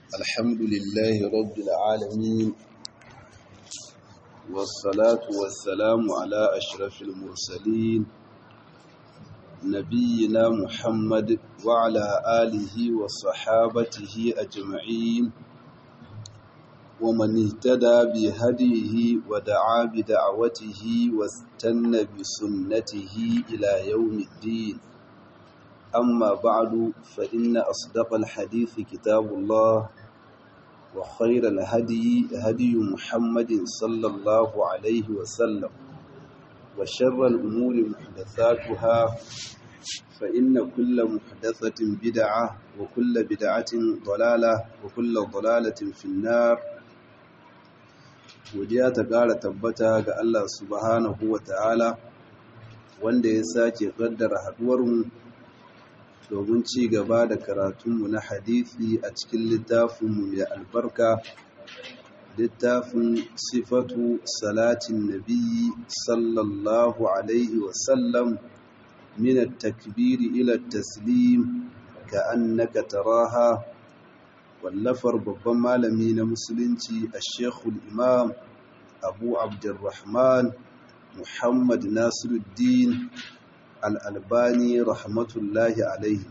الحمد لله رب العالمين، والصلاة والسلام على أشرف المرسلين نبينا محمد وعلى آله وصحابته أجمعين، ومن اهتدى بهديه ودعا بدعوته واستنى بسنته إلى يوم الدين. أما بعد، فإن أصدق الحديث كتاب الله، وخير الهدي هدي محمد صلى الله عليه وسلم، وشر الأمور محدثاتها، فإن كل محدثة بدعة، وكل بدعة ضلالة، وكل ضلالة في النار. Godiya ta ƙara tabbata ga Allah subhanahu wa ta'ala, wanda ya sake ƙaddara haɗuwarmu domin ci gaba da karatunmu na hadisi a cikin littafinmu mai albarka, littafin sifatu salatin nabiyyi sallallahu alaihi wasallam min at-takbiri ila at-taslim ka'annaka taraha, wallafar babban malami na musulunci ash-shaykhul imam Abu Abdurrahman Muhammad Nasiruddin Al-Albani rahmatullahi alaihi.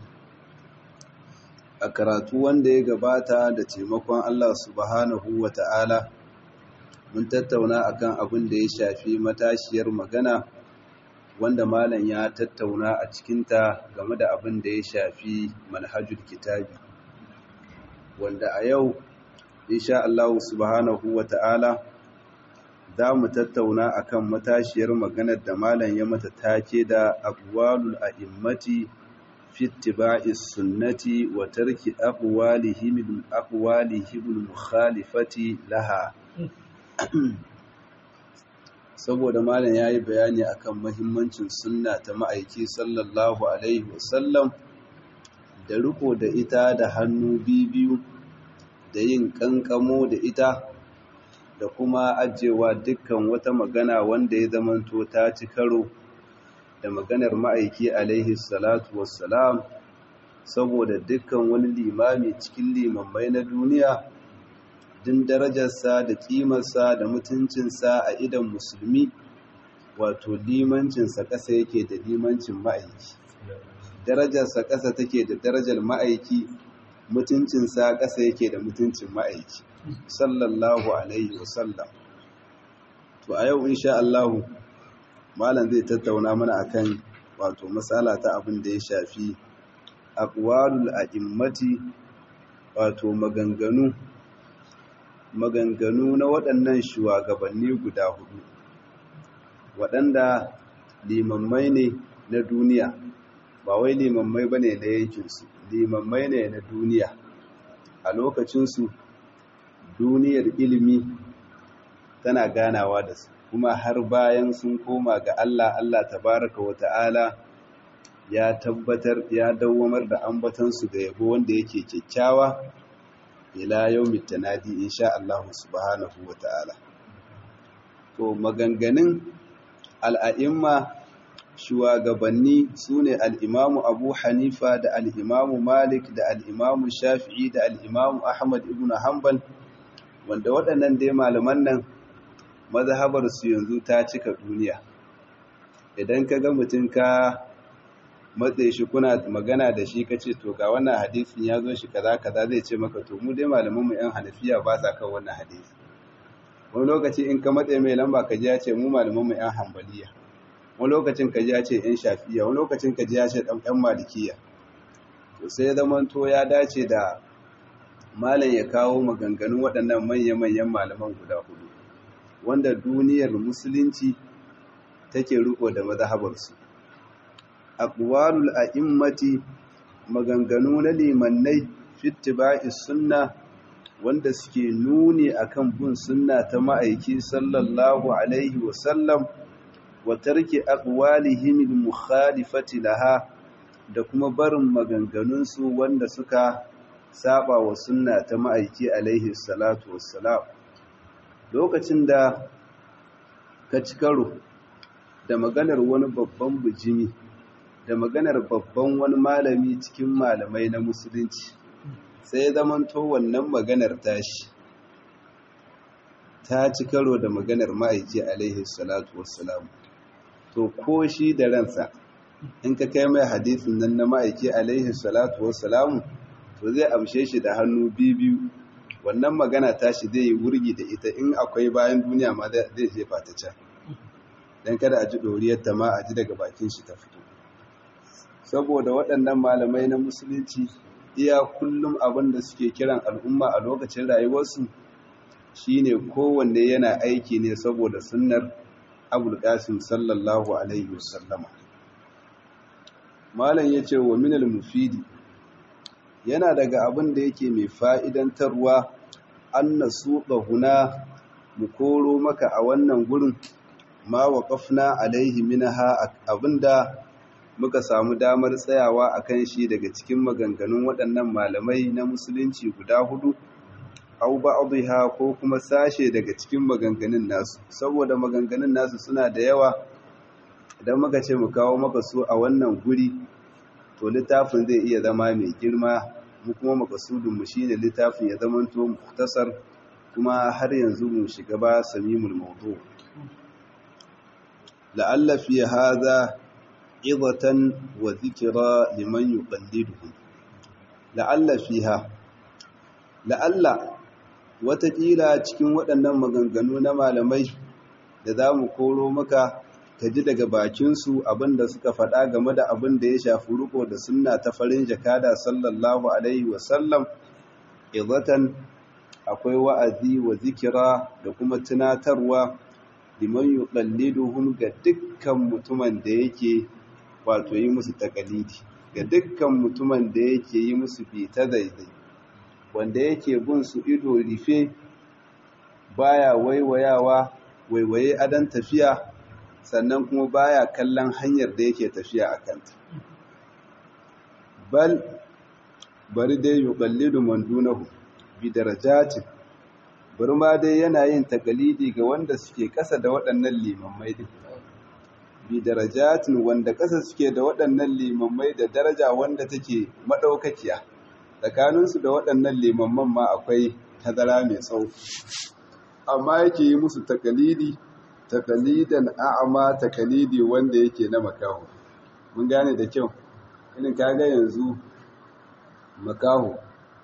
A karatu wanda ya gabata da taimakon Allah subhanahu wa ta'ala, mun tattauna akan abin da ya shafi matashiyar magana wanda malam ya tattauna a cikinta game da abin da ya shafi manhajul kitabi, wanda a yau insha Allah subhanahu wa ta'ala za mu tattauna akan matashiyar maganar da malam ya mata take da aqwalul a'immati fi ittiba'is sunnati wa tarki aqwalihim mukhalifati laha. Saboda malam yayi bayani akan muhimmancin sunna ta ma'aiki sallallahu alaihi wasallam, da riko da ita da hannu biyu, da yin kankamo da ita, da kuma ajewa dukkan wata magana wanda ya zamanto ta ci karo da maganar ma'aiki alaihi salatu wassalam, saboda dukkan wani limami cikin limammai na duniya, din darajarsa da kimarsa da mutuncinsa a idan musulmi, wato limancinsa ƙasa yake da limancin ma'aiki, darajarsa ƙasa take da darajar ma'aiki, mutuncinsa ƙasa yake da mutuncin ma'aiki sallallahu alaihi wasallam. To a yau insha Allah malam zai tattauna mana akan wato matsala ta abin da ya shafi aqwalul a'immati, wato maganganu na waɗannan shugabanni guda hudu waɗanda limammai ne na duniya, ba wai limammai bane na yankinsu, limammai ne na duniya. A lokacinsu duniyar ilimi tana ganawa da su, kuma har bayan sun koma ga Allah tabaraka wa ta'ala ya tabbatar, ya dawwamar da ambatansu da yabo wanda yake kyakkyawa ila yaumit tanadi insha Allah subhanahu wa ta'ala. To maganganun al'a'imma shugabanni sune al-Imam Abu Hanifa da al-Imam Malik da al-Imam Shafi'i da al-Imam Ahmad ibn Hanbal, wanda waɗannan dai malaman nan mazhabar su yanzu ta cika duniya. Idan ka ga mutum ka matse shi kuna magana da shi kace to ga wannan hadisin ya zo shi kaza zai ce maka to mu dai malaman mu yan Hanafiya ba sa kan wannan hadisi. Wani lokaci in ka matse mai lamba ka ji ya ce mu malaman mu yan Hanbaliya, wani lokacin ka ji ya ce yan Shafi'iyya, wani lokacin ka ji ya ce ɗan Malikiyya. To sai zamanto ya dace da malam ya kawo maganganun waɗannan manya-manyan malaman guda hudu, wanda duniyar musulunci take riko da mazhabarsu. Aqwalul a'immati, maganganu na limannai fi ittiba'is sunna, wanda suke nuni akan bin sunna ta ma'aiki sallallahu alaihi wasallam, wa tarki aqwalihim mukhalifati laha, da kuma barin maganganunsu wanda suka saba wa sunna ta ma'aiki alaihi salatu wassalam. Lokacin da ka ci karo da maganar wani babban bijimi, da maganar babban wani malami cikin malamai na musulunci, sai ya zamanto wannan maganar tashi ta ci karo da maganar ma'aiki alaihi salatu wassalam, to ko shi da ransa in ka kai mai hadisin nan na ma'aiki alaihi salatu wassalam, to zai amshe shi da hannu biyu. Wannan magana tashi zai yi wurgi da ita, in akwai bayan duniya ma zai jefa ta can, don kada a ji ɗoriyarta ma a ji daga bakin shi ta fito. Saboda waɗannan malamai na musulunci iya kullum abin da suke kiran al'umma a lokacin rayuwarsu shine kowanne yana aiki ne saboda sunnar Abul Qasim sallallahu alaihi wasallama. Malam yace wa minal mufidi, yana daga abin da yake mai fa'idantarwa an nasuqa huna, mu koro maka a wannan gurin ma waqafna alaihi minha, abinda muka samu damar tsayawa akan shi daga cikin maganganun waɗannan malamai na musulunci guda hudu, au ba'dha ko kuma sashe daga cikin maganganun nasu. Saboda maganganun nasu suna da yawa, idan muka ce mu kawo maka su a wannan guri to littafin zai iya zama mai girma. Mu kuma makasudin mu shine littafin ya zamanto mukhtasar, kuma har yanzu mu shiga ba samimul mawdu. la'alla fi hadha idatan wa dhikra liman yuqalliduhu. La'alla fiha, la'alla watakila cikin waɗannan maganganu na malamai da za mu koro maka, ka ji daga bakinsu abinda suka faɗa game da abin da ya shafi riko da sunna ta farin jakada sallallahu alaihi wasallam, izatan akwai wa'azi wa zikira da kuma tunatarwa liman yuqalliduhum ga dukkan mutumin da yake wato yi musu takalidi, ga dukkan mutumin da yake yi musu fita daidai, wanda yake bin su ido rufe, baya waiwaye adan tafiya, sannan kuma baya kallon hanyar da yake tafiya a kanta. Bari dai yuqallidu man dunahu bi darajatin, bari ma dai yana yin takalidi ga wanda suke ƙasa da waɗannan limammai din, bi darajatin, wanda ƙasa suke da waɗannan limammai da daraja wanda take madaukakiya. Tsakaninsu da waɗannan limamman ma akwai tazara mai tsawo, amma yake yi musu takalidan a'ama, takalidi wanda yake na makaho. Mun gane da kyau, irin kaga yanzu makaho,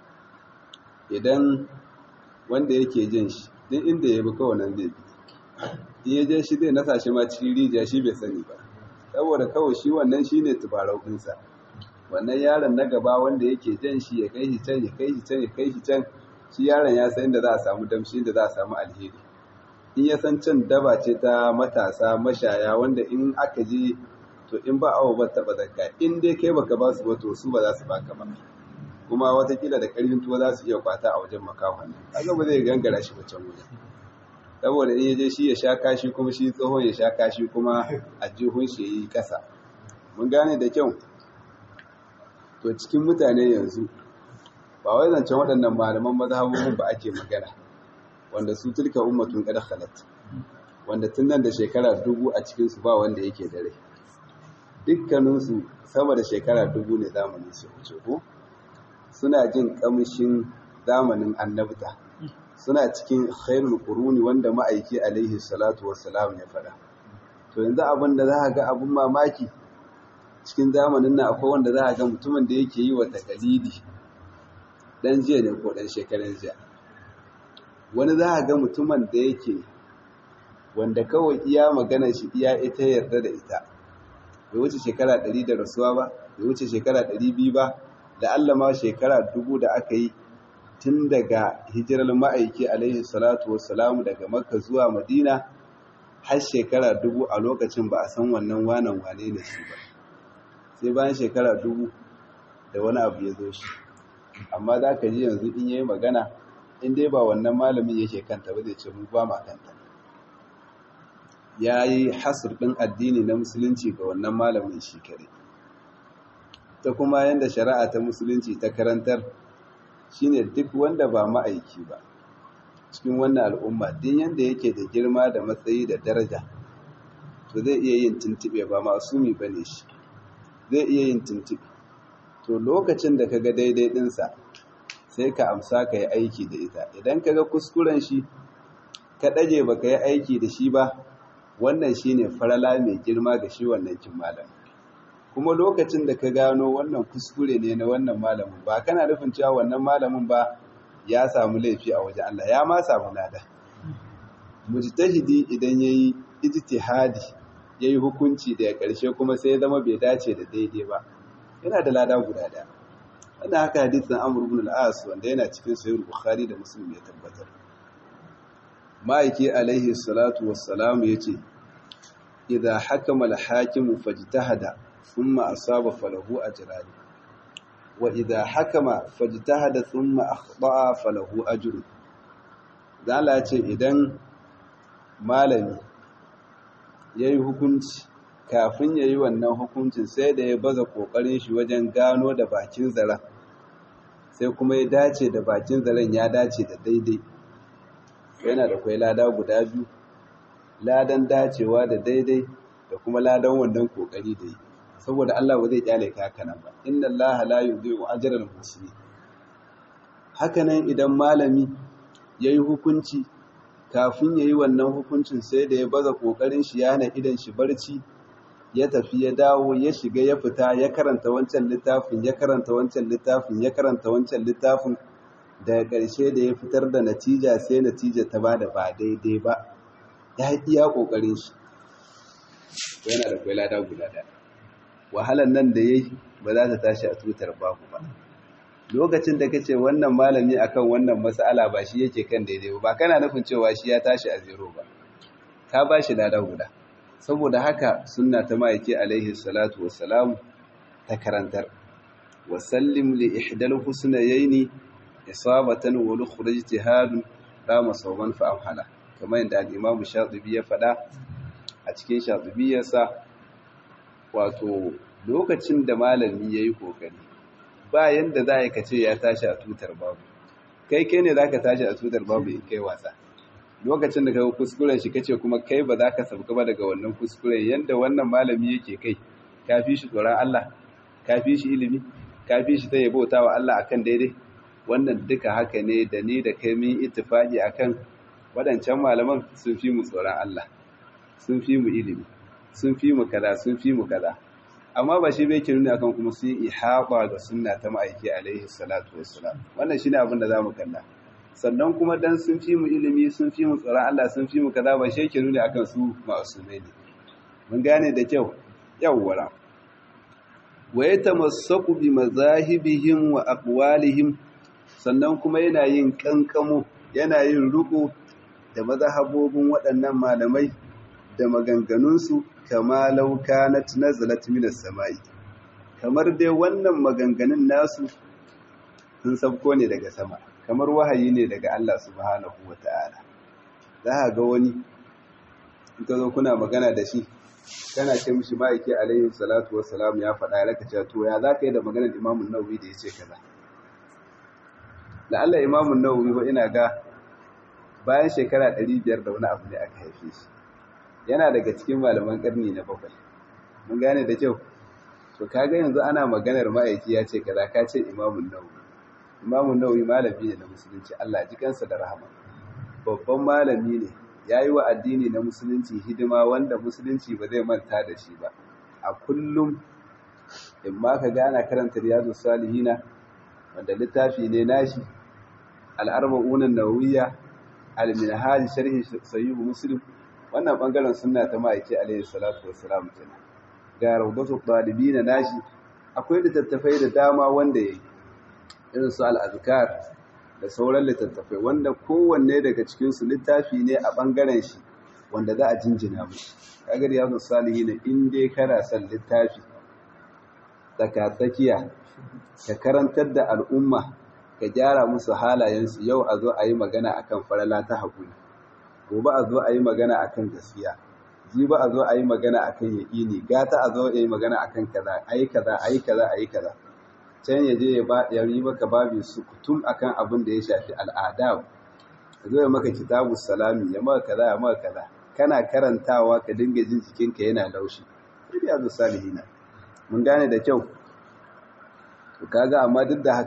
idan wanda yake jin shi duk inda ya bi kawai nan zai bi, in ya je shi zai nasa shi ma cikin rijiya, shi bai sani ba, saboda kawai shi wannan shi ne tubarau ɗinsa. Wannan yaron na gaba wanda yake jan shi ya kai shi can, ya kai shi can, ya kai shi can, shi yaron ya san inda za a samu damshi, inda za a samu alheri. In ya san can daba ce ta matasa mashaya, wanda in aka je to in ba awo ba taɓa zakka, in dai kai baka ba su ba to su ba za su baka ba, kuma watakila da ƙarfin tuwo za su iya kwata a wajen makahon nan, kaga ba zai gangara shi wacan wajen, saboda in ya je shi ya sha kashi, kuma shi tsohon ya sha kashi, kuma a jihun shi ya yi ƙasa. Mun gane da kyau. To cikin mutane yanzu ba wai zancen waɗannan malaman mazhabobin ba ake magana, wanda su tilka ummatun qad khalat, wanda tun nan da shekara 1000 a cikin su ba wanda yake da rai, dukkanin su sama da shekara 1000 ne zamanin su wuce ko, suna jin kamshin zamanin annabta, suna cikin khairul quruni wanda ma'aiki alaihi salatu wassalam ya fada. To yanzu abin da za ga abun mamaki, cikin zamanin nan akwai wanda za a ga mutumin da yake yi wa takalidi dan jiya ne ko dan shekaran jiya, wani za a ga mutumin da yake wanda kawai iya magana shi iya ita yarda da ita, bai wuce shekara 100 da rasuwa ba, bai wuce shekara 200 ba, da Allah ma shekara 1000 da aka yi tun daga hijirar ma'aiki alaihi salatu wassalamu daga Makka zuwa Madina, har shekara 1000 a lokacin ba a san wannan wanan wane ne shi ba, sai bayan shekara 1000 da wani abu ya zo shi. Amma za ka ji yanzu in yayi magana, in dai ba wannan malamin yake kanta ba, zai ce mu ba ma kanta. Ya yi hasur ɗin addini na musulunci ga wannan malamin shi kare. Ta kuma yanda shari'a ta musulunci ta karantar shine duk wanda ba ma'aiki ba cikin wannan al'umma, din yanda yake da girma da matsayi da daraja, to zai iya yin tuntube, ba masumi bane shi, zai iya yin tuntube. To lokacin da kaga daidai dinsa sai ka amsa ka yi aiki da ita. Idan ka ga kuskuren shi ka ɗaje ba ka yi aiki da shi ba, wannan shi ne farala mai girma ga shi wannan kin malam. Kuma lokacin da ka gano wannan kuskure ne na wannan malamin, ba kana nufin cewa wannan malamin ba ya samu laifi a wajen Allah, ya ma samu lada. Mujtahidi idan yayi ijtihadi yayi hukunci da ƙarshe kuma sai ya zama bai dace da daidai ba, yana da lada guda ɗaya. Wannan haka hadisin Amr ibn al-As wanda yana cikin Sahih Bukhari da Muslim ya tabbatar. Ma'aiki alaihi salatu wassalam yace idza hakama al-hakimu fajtahada thumma asaba falahu ajran wa idza hakama fajtahada thumma akhta'a falahu ajrun. Allah ce idan malami yayi hukunci, kafin yayi wannan hukuncin sai da ya baza kokarin shi wajen gano da bakin zaren, sai kuma ya dace da bakin zaren, ya dace da daidai, yana da kwai lada guda biyu, ladan dacewa da daidai da kuma ladan wannan kokari da yi, saboda Allah ba zai kyale ka haka nan ba. Inna Allah la yudhi'u ajra al-muhsinin. Haka nan idan malami yayi hukunci, kafin yayi wannan hukuncin sai da ya baza kokarin shi, yana idan shi barci, ya tafi ya dawo, ya shiga ya fita, ya karanta wancan littafin, ya karanta wancan littafin, ya karanta wancan littafin, daga ƙarshe da ya fitar da natija sai natija ta bada ba daidai ba, ya iya kokarin shi, yana da kwai lada guda ɗaya. Wahalan nan da yayi ba za ta tashi a tutar babu ba. Lokacin da kace wannan malami akan wannan mas'ala ba shi yake kan daidai ba, kana nufin cewa shi ya tashi a zero ba, ka ba shi lada guda. Saboda haka sunna ta ma'aiki alaihi salatu wassalam ta karantar, wa sallim li ihdal husnayaini isabatan wa lukhra ijtihad rama sawban fa amhala, kamar yadda al-imam Shatibi ya faɗa a cikin Shatibiyarsa. Wato lokacin da malami yayi kokari, ba yanda za ka ce ya tashi a tutar babu, kai ne za ka tashi a tutar babu in kai wasa. Lokacin da ka kuskuren shi kace kuma kai ba za ka sauka ba daga wannan kuskuren, yanda wannan malami yake kai, ka fi shi tsoron Allah, ka fi shi ilimi, ka fi shi ta bauta wa Allah akan daidai. Wannan duka haka ne, da ni da kai mun ittifaqi akan wadancan malaman sun fi mu tsoron Allah, sun fi mu ilimi, sun fi mu kaza, sun fi mu kaza. Amma ba shi bai ke nuni akan kuma sun ihaba ga sunna ta ma'aiki alaihi salatu wassalam. Wannan shine abin da zamu kalla. Sannan kuma dan sun fi mu ilimi, sun fi mu tsoron Allah, sun fi mu kaza, ba shi yake nuni akan su ma'asumai ne. Mun gane da kyau. Yawwara. Wa yatamassaku bi mazahibihim wa aqwalihim, sannan kuma yana yin kankamo, yana yin ruku da mazhabobin waɗannan malamai da maganganunsu, kama law kanat nazalat minas samai, kamar dai wannan maganganun nasu sun sabko ne daga sama, kamar wahayi ne daga Allah subhanahu wata'ala. Za ka ga wani in ka zo kuna magana da shi, kana ce mishi ma'aiki alaihi salatu wassalam ya faɗa, ya raka cewa to ya za ka yi da maganar Imam Nawawi da ya ce kaza. Da Allah Imam Nawawi ba ina ga bayan shekara 500 da wani abu ne aka haife shi, yana daga cikin malaman karni na 7. Mun gane da kyau. To kaga yanzu ana maganar ma'aiki ya ce kaza, ka ce Imam Nawawi. Imam Nawawi malami ne na musulunci, Allah ji kansa da rahama. Babban malami ne, yayi wa addini na musulunci hidima wanda musulunci ba zai manta da shi ba. A kullum in ma ka ga ana karanta Riyadus Salihina, wanda littafi ne nashi, al-Arba'un an-Nawawiyya, al-Minhaj sharhi Sahih Muslim, wannan bangaren sunna ta ma'aiki alaihi salatu wassalam kenan. Ga Rawdatul Talibin nashi, akwai littattafai da dama wanda yayi, irin su al-Azkar da sauran littattafai, wanda kowanne daga cikin su littafi ne a bangaren shi wanda za a jinjina mu. Kaga Riyadus Salihin, in dai kana son littafi tsakatsakiya, ka karantar da al'umma, ka gyara musu halayensu, yau a zo a yi magana akan farala ta haƙuri, gobe a zo a yi magana akan gaskiya, jibi a zo a yi magana akan yaƙini, gata a zo a yi magana akan kaza, ayi kaza, ayi kaza, ayi kaza. Can ya je ya yi maka babu sukutum akan abin da ya shafi al'ada, ya zo ya maka kitabus salami, ya maka kaza, ya maka kaza. Kana karantawa ka dinga jin jikinka yana laushi. Riyadus Salihina. Mun gane da kyau. To kaga amma duk da haka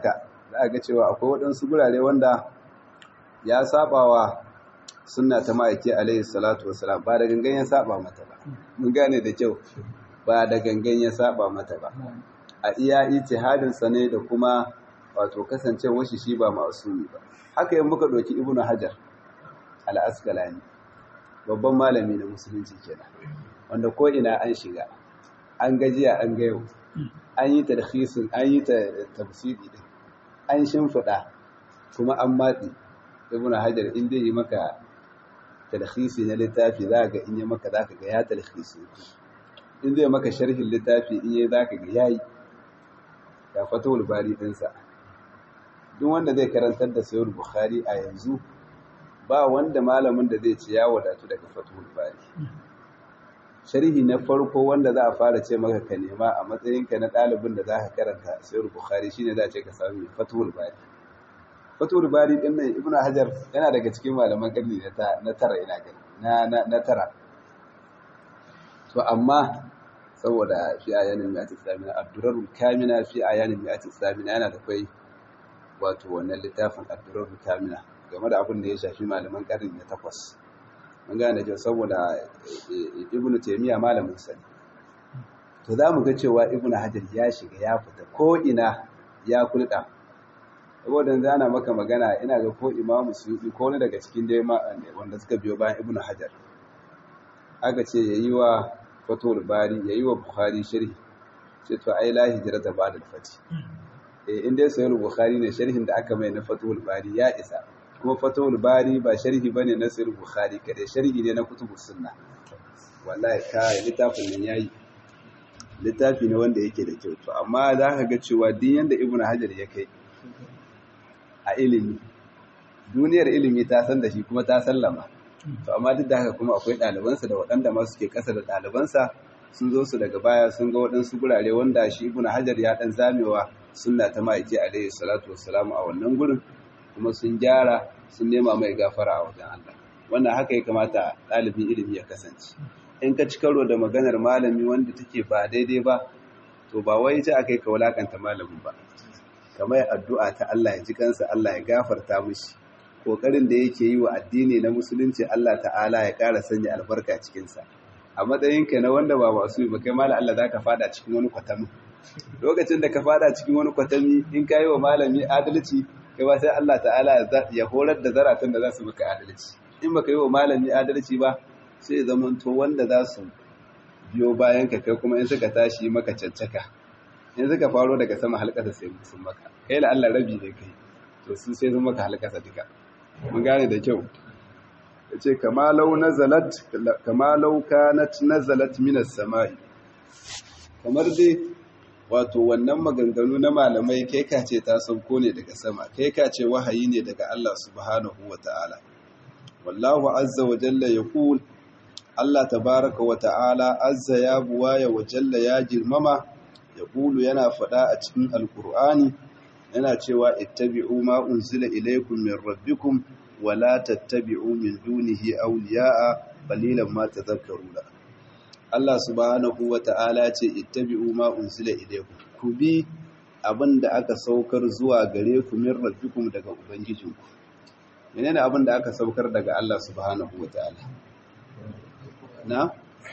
za a ga cewa akwai waɗansu gurare wanda ya sabawa sunna ta ma'aiki alaihi salatu wassalam, ba da gangan ya saba mata ba. Mun gane da kyau, ba da gangan ya saba mata ba, a iya ijtihadinsa ne da kuma wato kasancewar shi ba ma'asumi ba. Haka yin muka ɗauki ibnu hajar al-asqalani, babban malami na musulunci kenan, wanda ko ina an shiga, an gajiya an ga yau, an yi tarhisin, an yi tafsiri din, an shimfiɗa kuma an matsi. ibnu hajar in dai yi maka talhisi na littafi za ga in yi maka za ka ga ya talhisi, in zai maka sharhin littafi in yi za ka ga ya yi ya fatawul bari ɗinsa. Duk wanda zai karantar da sayar bukhari a yanzu ba wanda malamin da zai ce ya wadatu daga fatawul bari. Sharhi na farko wanda za a fara ce maka ka nema a matsayinka na ɗalibin da za ka karanta sayar bukhari shine za a ce ka sami fatawul bari. Fatul Bari din nan Ibn Hajar yana daga cikin malaman karni na tara, ina gani na tara. To amma saboda fi ayanin mi'ati samina, Abdurrahul Kamina fi ayanin mi'ati samina, yana da kai wato wannan littafin Abdurrahul Kamina game da abin da ya shafi malaman karni na 8. Mun gane cewa saboda Ibn Taymiyyah malamin sa. To za mu ga cewa Ibn Hajar ya shiga ya fita ko ina ya kulɗa. Saboda yanzu ana maka magana, ina ga ko Imamu Suyuti ko wani daga cikin dai wanda suka biyo bayan Ibn Hajar aka ce yayi wa Fathul Bari, yayi wa Bukhari sharhi, ce to ai la hijrata ba'da al-fath. In dai Sahih Bukhari ne, sharhin da aka mai na Fathul Bari ya isa. Kuma Fathul Bari ba sharhi bane na Sahih Bukhari kadai, sharhi ne na kutubus sunna. Wallahi kai littafin nan yayi, littafi ne wanda yake da kyau. To amma za ka ga cewa din yanda Ibn Hajar ya kai a ilimi, duniyar ilimi ta san da shi kuma ta sallama. To amma duk da haka kuma akwai ɗalibansa da waɗanda ma suke ƙasa da ɗalibansa sun zo su daga baya sun ga waɗansu gurare wanda shi Ibn Hajar ya ɗan zamewa sunna ta ma'aiki alaihi salatu wassalamu a wannan gurin, kuma sun gyara, sun nema mai gafara a wajen Allah. Wannan haka ya kamata ɗalibin ilimi ya kasance. In ka ci karo da maganar malami wanda take ba daidai ba, to ba wai ta akai ka wulakanta malamin ba, kamar addu'a ta Allah ya ji kansa, Allah ya gafarta mishi kokarin da yake yi wa addini na musulunci, Allah ta'ala ya ƙara sanya albarka cikin sa. A matsayinka na wanda ba masu yi ba, kai malami Allah zaka fada cikin wani kwatami. Lokacin da ka fada cikin wani kwatami, in ka yi wa malami adalci, kai ba sai Allah ta'ala ya horar da zaratan da za su maka adalci. In baka yi wa malami adalci ba, sai zamanto wanda za su biyo bayan ka kai kuma in suka tashi maka caccaka, in suka faro daga sama halkasa sai sun maka, kai la Allah rabi ne kai, to su sai sun maka halkasa duka. Mun gane da kyau. Yace kama law kanat nazalat minas samai, kamar dai wato wannan maganganu na malamai kai ka ce ta sauko ne daga sama, kai ka ce wahayi ne daga Allah subhanahu wata'ala. Wallahu azza wa jalla yaqul, Allah tabaraka wa ta'ala azza ya buwaya wa jalla ya girmama, yaqulu yana faɗa a cikin alqur'ani, yana cewa ittabi'u ma unzila ilaykum min rabbikum wa la tattabi'u min dunihi awliya'a qalilan ma tadhakkaruna. Allah subhanahu wa ta'ala ce ittabi'u ma unzila ilaykum, ku bi abinda aka saukar zuwa gare ku min rabbikum daga ubangijinku. Menene abinda aka saukar daga Allah subhanahu wa ta'ala? Na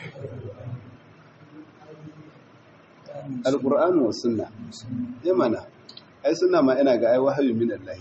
alqur'ani wa sunna. Mana ai sunna ma ina ga ai wahayi min Allah.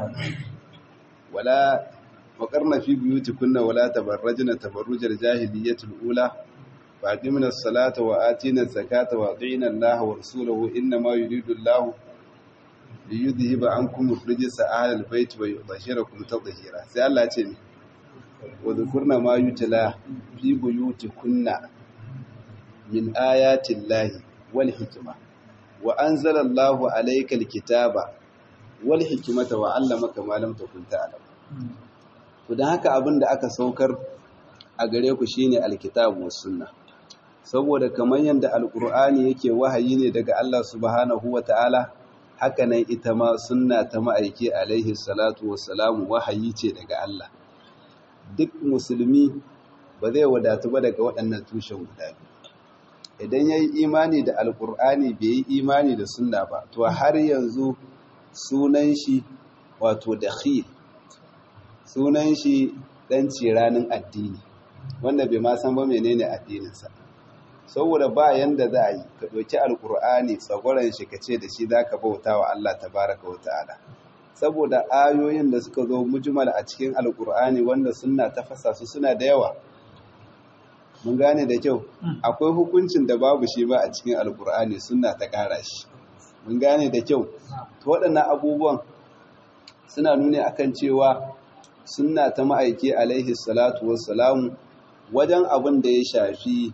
Wala waqarna fi buyutikunna wala tabarrajna tabarrujal jahiliyyatil ula faqimna as-salata wa atina az-zakata wa atina Allah wa rasulahu inma yuridu Allah liyudhhiba ankum ar-rijsa ahlal bayt wa yudhhirakum tadhhira. Sai Allah ya ce mi wa dhukurna ma yutla fi buyutikunna min ayati Allah wal hikma wa anzala Allahu alaykal kitaba wal hikmata wa 'allamaka ma lam takun ta'lam. To dan haka abinda aka saukar a gare ku shine alkitabu was sunna, saboda kamar yanda alqur'ani yake wahayi ne daga Allah subhanahu wataala, haka nan ita ma sunna ta ma'aiki alaihi salatu wassalamu wahayi ce daga Allah. Duk musulmi ba zai wadatu ba daga waɗannan tushen guda biyu. Idan ya yi imani da alkur'ani bai yi imani da sunna ba, to har yanzu sunan shi wato dakhil, sunan shi dan ciranin addini wanda bai ma san ba menene addininsa. Saboda ba yanda za a yi ka ɗauki alkur'ani tsagwaron shi ka ce da shi za ka bauta wa Allah tabaraka wa ta'ala, saboda ayoyin da suka zo mujmal a cikin alkur'ani wanda sunna ta fasa su suna da yawa. Mun gane da kyau, akwai hukuncin da babu shi ba a cikin alkur'ani sunna ta ƙara shi. Mun gane da kyau, to waɗannan abubuwan suna nuni akan cewa sunna ta ma'aiki alaihi salatu wassalamu wajen abin da ya shafi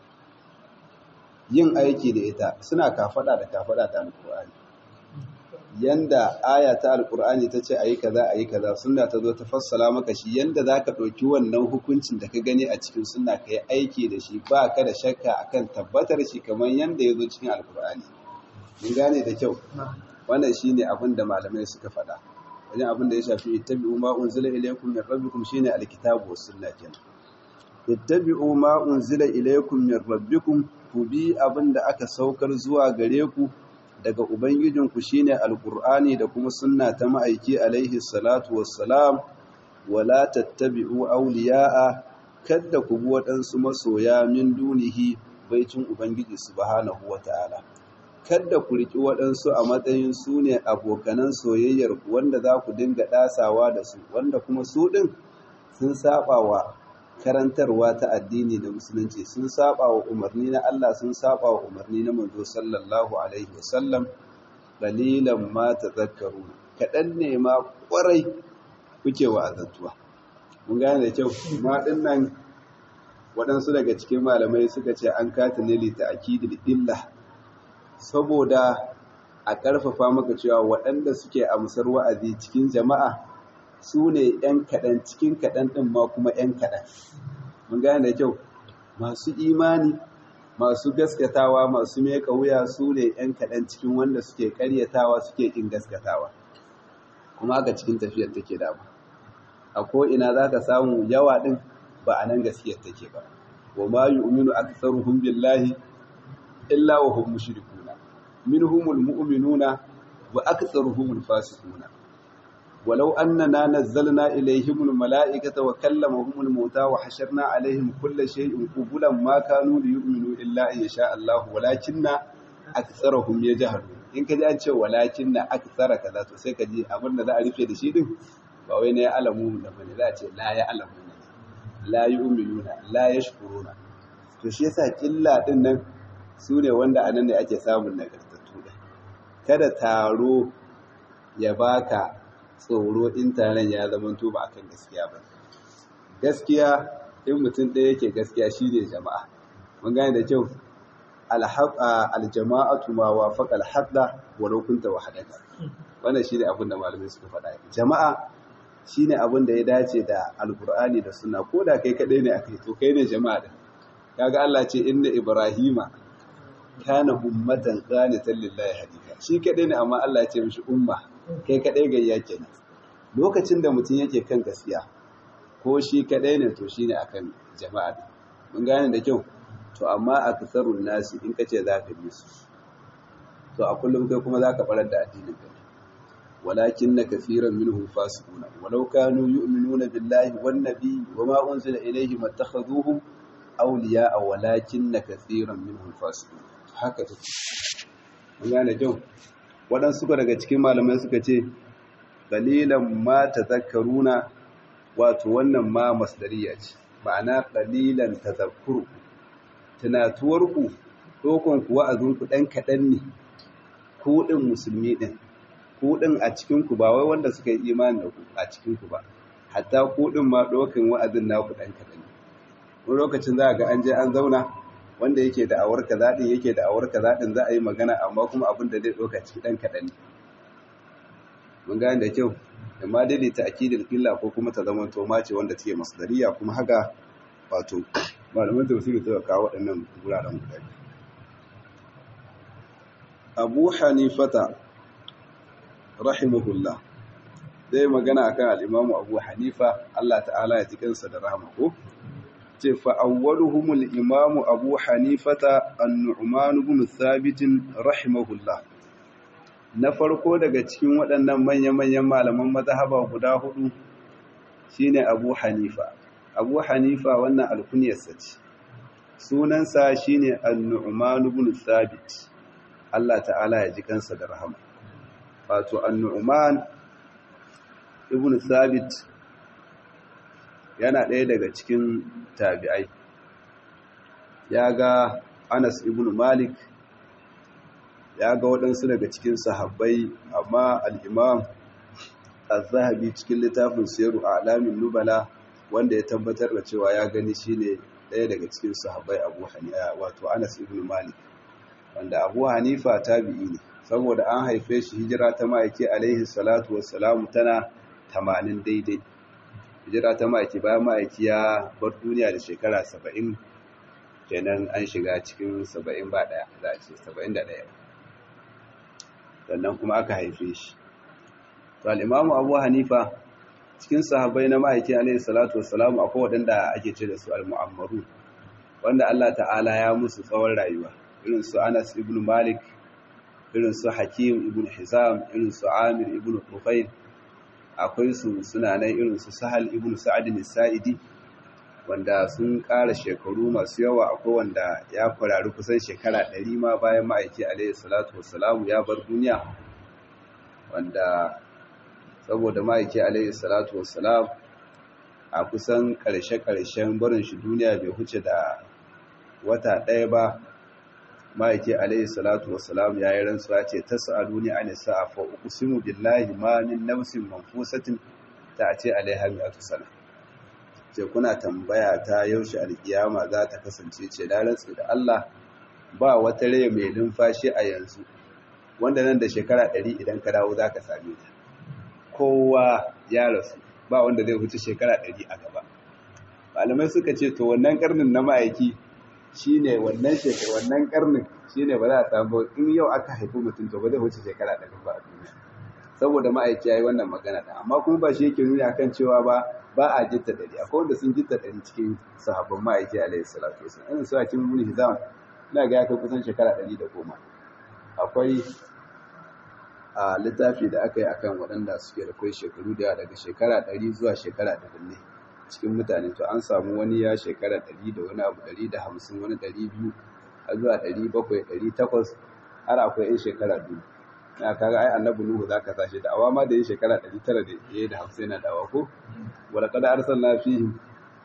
yin aiki da ita suna kafada da alkur'ani. Yanda aya ta alkur'ani ta ce ayi kaza sunna ta zo ta fassala maka shi yanda zaka ɗauki wannan hukuncin da ka gani a cikin sunna ka yi aiki da shi ba ka da shakka akan tabbatar shi kamar yanda ya zo cikin alkur'ani. Mun gane da kyau, wannan shine abin da malamai suka faɗa wajen abin da ya shafi ittabi'u ma unzila ilaykum min rabbikum, shine alkitabu was sunna kenan. Ittabi'u ma unzila ilaykum min rabbikum, ku bi abin da aka saukar zuwa gare ku daga ubangijinku shine alqur'ani da kuma sunna ta ma'aiki alaihi salatu wassalam. Wala tattabi'u awliya'a, kada ku bi waɗansu masoya min dunihi baicin ubangiji subhanahu wata'ala. Kada ku riki waɗansu a matsayin su ne abokanan soyayyar ku wanda za ku dinga ɗasawa da su, wanda kuma su ɗin sun saba wa karantarwa ta addini da musulunci, sun saba wa umarni na Allah, sun saba wa umarni na manzo sallallahu alaihi wasallam. Qalilan ma tadhakkaru, kadan ne ma kwarai kuke wa'azantuwa. Mun gane da kyau, ma dinnan waɗansu daga cikin malamai suka ce an kata ne li ta'kidil illa, saboda a ƙarfafa maka cewa waɗanda suke amsar wa'azi cikin jama'a su ne ‘yan kaɗan cikin kaɗan ɗin ma kuma ‘yan kaɗan. Mun gane da kyau, masu imani, masu gaskatawa, masu meka wuya su ne ‘yan kaɗan cikin wanda suke ƙaryatawa suke ƙin gaskatawa. Kuma haka cikin tafiyar take dama. A ko'ina za ka samu yawa ɗin ba a nan gaskiyar take ba. Wa ma yu'minu aktsaruhum billahi illa wa hum mushrikuna. Minhumul mu'minuna wa aktsaruhumul fasiquna. ولو أننا نزلنا إليهم الملائكة وكلمهم الموتى وحشرنا عليهم كل شيء قبلا ما كانوا ليؤمنوا إلا أن يشاء الله ولكن أكثرهم يجهلون. إن كجي أنشأ ولكن أكثر كذا تسيكجي أمرنا ذا أعرف يدشي دين وين يعلمون من ذات لا يعلمون لا يؤمنون لا يشكرون. to shi yasa killa din nan sune wanda anan ne ake samun nagartattu da kada taro ya baka tsoro in taron ya zama to ba akan gaskiya ba. Gaskiya in mutum ɗaya yake gaskiya shine jama'a. Mun gane da kyau, aljama'atu ma wafaqa alhaqqa walau kunta wahdaka. Wannan shine abin da malamai suka faɗa. Jama'a shine abin da ya dace da alqur'ani da sunna, ko da kai kadai ne akai to kai ne jama'a din. Kaga Allah ce inna ibrahima kana ummatan qanitan lillahi hanifa. Shi kadai ne amma Allah ya ce mishi umma, kai kadai gayya kenan. Lokacin da mutum yake kan gaskiya ko shi kadai ne to shine akan jama'a. Mun gane da kyau, to amma aktharun nasi in kace zaka bi su to a kullum kai kuma zaka barar da addinin ka. walakinna kaseeran minhum fasiquna walau kanu yu'minuna billahi wan nabiy wama unzila ilayhim attakhadhuhum awliya'a walakinna kaseeran minhum fasiqun. Haka take. Mun gane da kyau. Waɗansu daga cikin malamai suka ce qalilan ma tadhakkaruna, wato wannan ma masdariya ce, ma'ana qalilan tadhakkuru, tunatuwarku dokon ku wa'azinku dan kadan ne, ku din musulmi din, ku din a cikin ku ba wai wanda suka yi imani da ku a cikin ku ba, hatta ku din ma dokin wa'azin naku dan kadan ne. Wani lokacin za ga an je an zauna wanda yake da awar kaza din yake da awar kaza din za a yi magana amma kuma abin da zai doka ciki dan kadan ne. Mun gane da kyau, amma dai ta akidul illa ko kuma ta zama to mace wanda take masdariya, kuma haka wato malaman tafsiri suka kawo waɗannan guraren guda. Abu Hanifata rahimahullah dai magana akan al-Imam Abu Hanifa, Allah ta'ala ya ji kansa da rahama ko ce fa awwaluhumul Imam Abu Hanifata an-Nu'man ibn Thabit rahimahullah. na farko daga cikin waɗannan manya-manyan malaman mazhaba guda hudu shine Abu Hanifa. Abu Hanifa wannan alkunyarsa ce, sunansa shine An-Nu'man ibn Thabit, Allah ta'ala ya ji kansa da rahama. Wato An-Nu'man ibn Thabit yana ɗaya daga cikin tabi'ai, ya ga Anas ibn Malik, ya ga waɗansu daga cikin sahabbai, amma al-Imam Az-Zahabi cikin littafin Siyarul A'lamin Nubala wanda ya tabbatar da cewa ya gani shine ɗaya daga cikin sahabbai Abu Hanifa, wato Anas ibn Malik, wanda Abu Hanifa tabi'i ne, saboda an haife shi hijira ta ma'aiki alaihi salatu wassalamu tana 80 daidai. Hijira ta ma'aiki bayan ma'aiki ya bar duniya da shekara 70, kenan an shiga cikin 70 ba ɗaya, za a ce 71, sannan kuma aka haife shi. To al-Imam Abu Hanifa cikin sahabbai na ma'aiki alaihi salatu wassalamu akwai waɗanda ake ce da su al-mu'ammaru, wanda Allah ta'ala ya musu tsawon rayuwa, irin su Anas ibn Malik, irin su Hakim ibn Hizam, irin su Amir ibn Tufail, akwai su suna nan irin su Sahal ibn Sa'd al-Sa'idi, wanda sun ƙara shekaru masu yawa, akwai wanda ya kwarari kusan shekara 100 ma bayan ma'aiki alaihi salatu wassalamu ya bar duniya, wanda saboda ma'aiki alaihi salatu wassalam a kusan ƙarshe-ƙarshen barin shi duniya bai huce da wata ɗaya ba, ma'aiki alaihi salatu wassalam ya yi rantsuwa ce ta sa'aluni an sa'a fa uqsimu billahi ma min nafsin manfusatin ta'ati alaiha mi'atu sana. Ce kuna tambaya ta yaushe alkiyama za ta kasance, ce da rantsu da Allah ba wata rai mai numfashi a yanzu wanda nan da shekara 100 idan ka dawo za ka same ta. Kowa ya rasu, ba wanda zai huce shekara 100 a gaba. Malamai suka ce to wannan karnin na ma'aiki shine wannan karnin shine ba za a samu, in yau aka haifi mutum to ba zai huce shekara 100 ba a duniya, saboda ma'aiki yayi wannan magana da, amma kuma ba shi yake nuni akan cewa ba a jitta 100. Akwai wanda sun jitta 100 cikin sahabban ma'aiki alaihi salatu wasallam, irin su Hakim ibn Hizam, ina ga ya kai kusan shekara 110. Akwai a littafi da aka yi akan waɗanda suke da kai shekaru da daga shekara 100 zuwa shekara 100 cikin mutane, to an samu wani ya shekara 100 da wani abu, 150, wani 200, har zuwa 700, 800, har akwai yan shekara 2000. Na kaga ai annabi Nuhu zaka sashi da awa ma da yin shekara 900 da yayi da 50 na dawa ko wala qad arsalna fihim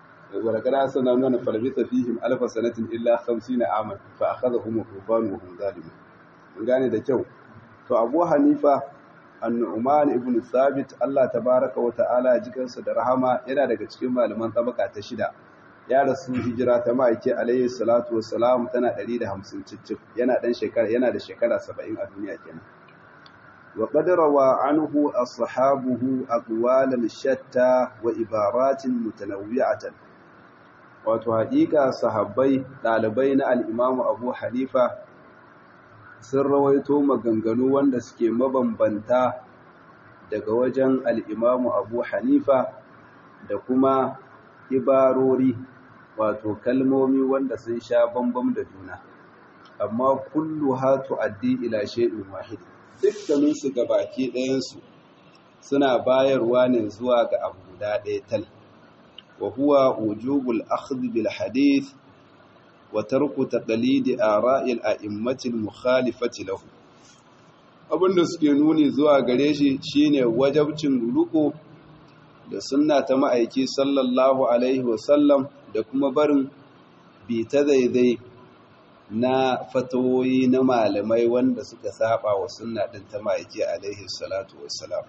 Nuhan falabitha fihim alf sanatin illa 50 aman fa akhadhahum tufan wa hum zalimun. Mun gane da kyau. To Abu Hanifa An-Nu'man ibn Thabit, Allah tabaaraka wa ta'ala jikansa da rahama, yana daga cikin malaman tabaka ta 6. Ya rasu hijira ta ma'aiki alayhi salatu wassalam tana 150 cicif, yana da shekara 70 a duniya kenan. Wa qad rawa anhu ashabuhu aqwalan shatta wa ibaratin mutanawwi'atan. Wato haƙiƙa sahabbai ɗalibai na al-Imam Abu Hanifa sun rawaito maganganu wanda suke mabambanta daga wajen al-Imam Abu Hanifa, da kuma ibarori, wato kalmomi wanda sun sha bambam da juna, amma kulluha tuaddi ila shay'in wahid. Dukkaninsu gabaki ɗayansu suna bayarwa ne zuwa ga abu guda ɗaya tal, wa huwa wujubul akhdh bil hadith wa tarku taqlid ara'il a'immatil mukhalifati lahu. Abinda suke nuni zuwa gare shi shine wajibcin ruko da sunna ta ma'aiki sallallahu alaihi wasallam, da kuma barin bi ta daidai na fatawoyi na malamai wanda suka saba wa sunna din ta ma'aiki alaihi salatu wassalam.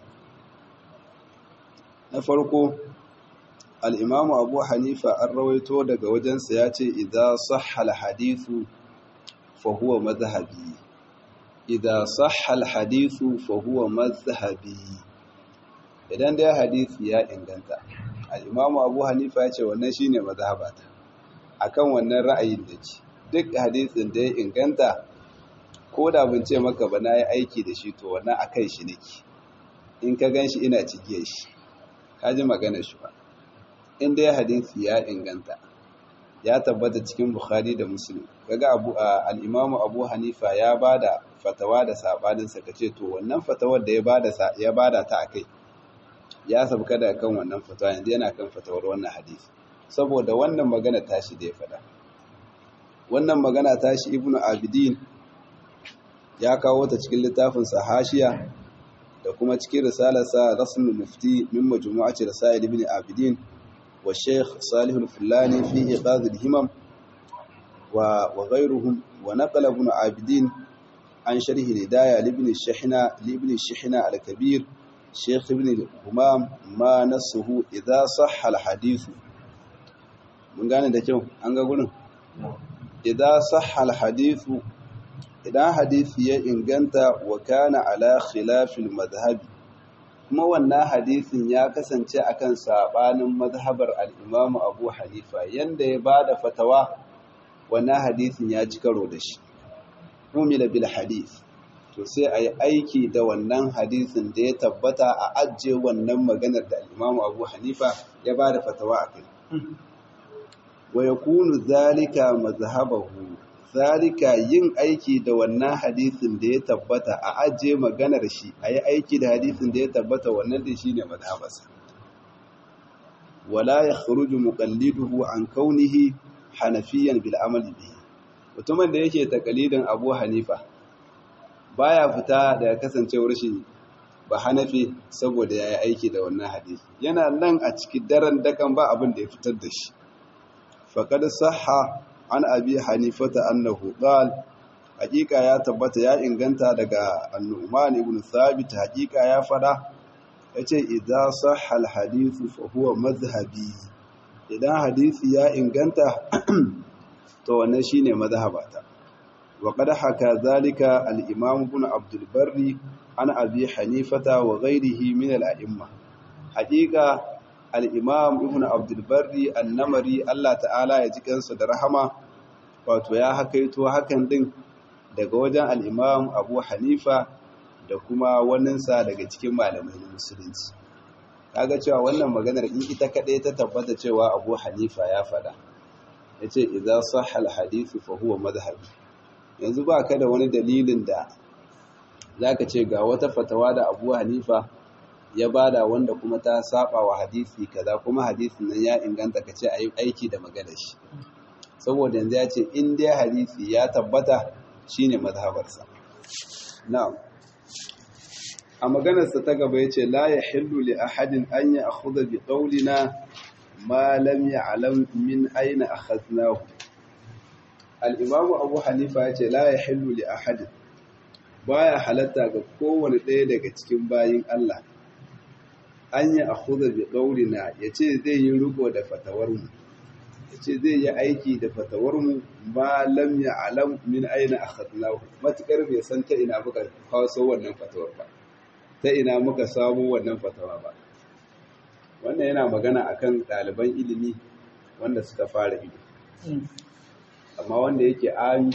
Na farko, al-Imam Abu Hanifa an rawaito daga wajensa ya ce idza sahha al-hadithu fa huwa madhhabi, idza sahha al-hadithu fa huwa madhhabi. Idan dai hadisi ya inganta, al-Imam Abu Hanifa ya ce wannan shine madhhabata, akan wannan ra'ayin da ke. Duk hadisin da ya inganta, ko da bin ce maka ba na yi aiki da shi, to wannan akan shi nake. In ka gan shi ina cigiyar shi, ka ji magana shi ba. In dai hadisi ya inganta, ya tabbata cikin Bukhari da Muslim kaga al-Imam Abu Hanifa ya bada fatawa da sabanin sa kace to wannan fatawar da ya bada ta akai ya sabka da kan wannan fatawa yanzu yana kan fatawar wannan hadisi saboda wannan magana tashi da ya fada wannan magana tashi Ibn Abidin ya kawo ta cikin littafin sa Hashiya da kuma cikin risalarsa Rasmul Mufti min majmu'ati Rasail Ibn Abidin wa Sheikh Salih al-Fullani fi Iqaz al-Himam wa ghayruhum wa naqala Ibn Abidin an sharh al-Hidayah li Ibn Shihna al-Kabir Sheikh Ibn al-Humam ma nasuhu idha sahha al-hadith mun gane da kyau an ga gurin idha sahha al-hadith idan hadisi ya inganta wa kana ala khilafil madhhabi kuma wannan hadisin ya kasance akan sabanin madhhabar al-Imam Abu Hanifa yanda ya bada fatawa wannan hadisin ya ci karo da shi umila bil hadith to sai ayi aiki da wannan hadisin da ya tabbata a ajje wannan maganar da al-Imam Abu Hanifa ya bada fatawa akai wa yakunu zalika madhhabahu zalika yin aiki da wannan hadisin da ya tabbata a aje maganar shi a yi aiki da hadisin da ya tabbata wannan da shi ne madhabarsa wala ya kharuju muqalliduhu an kaunihi hanafiyan bil amali bihi mutumin da yake takalidin Abu Hanifa baya fita daga kasancewar shi ba Hanafi saboda yayi aiki da wannan hadisi yana nan a cikin daren dakan ba abin da ya fitar da shi faqad sahha an abi hanifata annahu qal haqiqa ya tabbata ya inganta daga an-nu'man ibn thabit haqiqa ya fada yace idza sahha al-hadith fa huwa madhhabi idan hadisi ya inganta to wannan shine madhhabata wa qad haka zalika al-imam ibn abdul barri an abi hanifata wa ghayrihi min al-a'imma haqiqa al-imam ibn abdul barri an-namari Allah ta'ala ya ji kansa da rahama wato ya hakaito hakan din daga wajen al-imam Abu Hanifa da kuma waninsa daga cikin malamai na musulunci kaga cewa wannan maganar in ita kadai ta tabbata cewa Abu Hanifa ya fada yace idza sahha al-hadith fa huwa madhhabi yanzu ba ka da wani dalilin da zaka ce ga wata fatawa da Abu Hanifa ya bada wanda kuma ta saba wa hadisi kaza kuma hadisin nan ya inganta kace ayi aiki da maganar shi saboda yanzu ya ce in dai hadisi ya tabbata shine mazhabarsa na'am a maganarsa ta gaba yace la yahillu li ahadin an ya'khudha bi qawlina ma lam ya'lam min ayna akhadnahu al-imam Abu Hanifa yace la yahillu li ahadin baya halatta ga kowane ɗaya daga cikin bayin Allah an ya'khudha bi qawlina yace zai yi riko da fatawar mu ce zai yi aiki da fatawarmu ba lam ya alam min aina akhadnahu matukar bai san ta ina muka kawo wannan fatawar ba ta ina muka samu wannan fatawa ba wannan yana magana akan ɗaliban ilimi wanda suka fara ilimi amma wanda yake ami